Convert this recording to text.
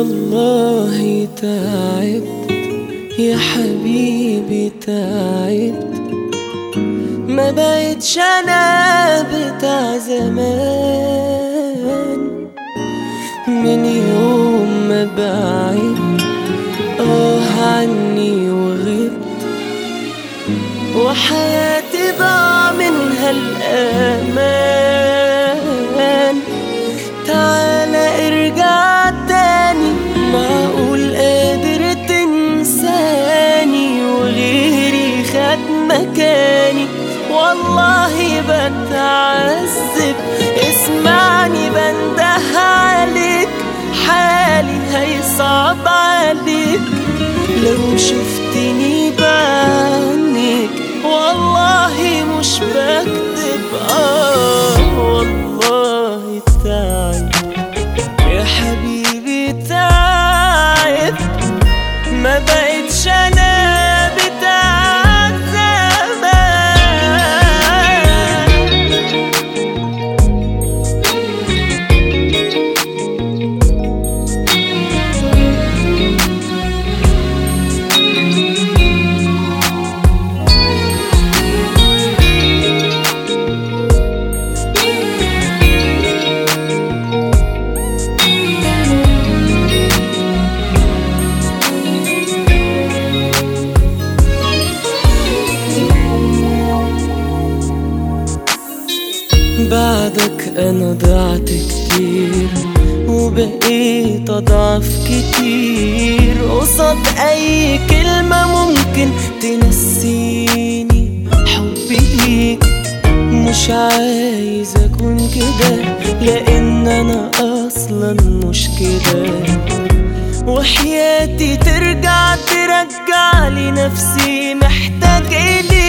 والله تعبت يا حبيبي تعبت، ما بقتش انا بتاع زمان. من يوم ما بعدت عني وغبت، وحياتي ضاع منها الأمان. تعالى ارجع تاني، معقول قادر تنساني وغيري خد مكاني؟ والله بتعذب، اسمعني بنده عليك، حالي هيصعب عليك لو شفتني بعينيك. والله مش بكذب، والله تعبت يا حبيبي تعبت، ما بقتش انا بتاع زمان. بعدك أنا ضعت كتير، وبقيت أضعف كتير قصاد أي كلمة ممكن تنسيني حبي ليك. مش عايز أكون كده، لأن أنا أصلا مش كده. وحياتي ترجع لي نفسي محتاج إليك.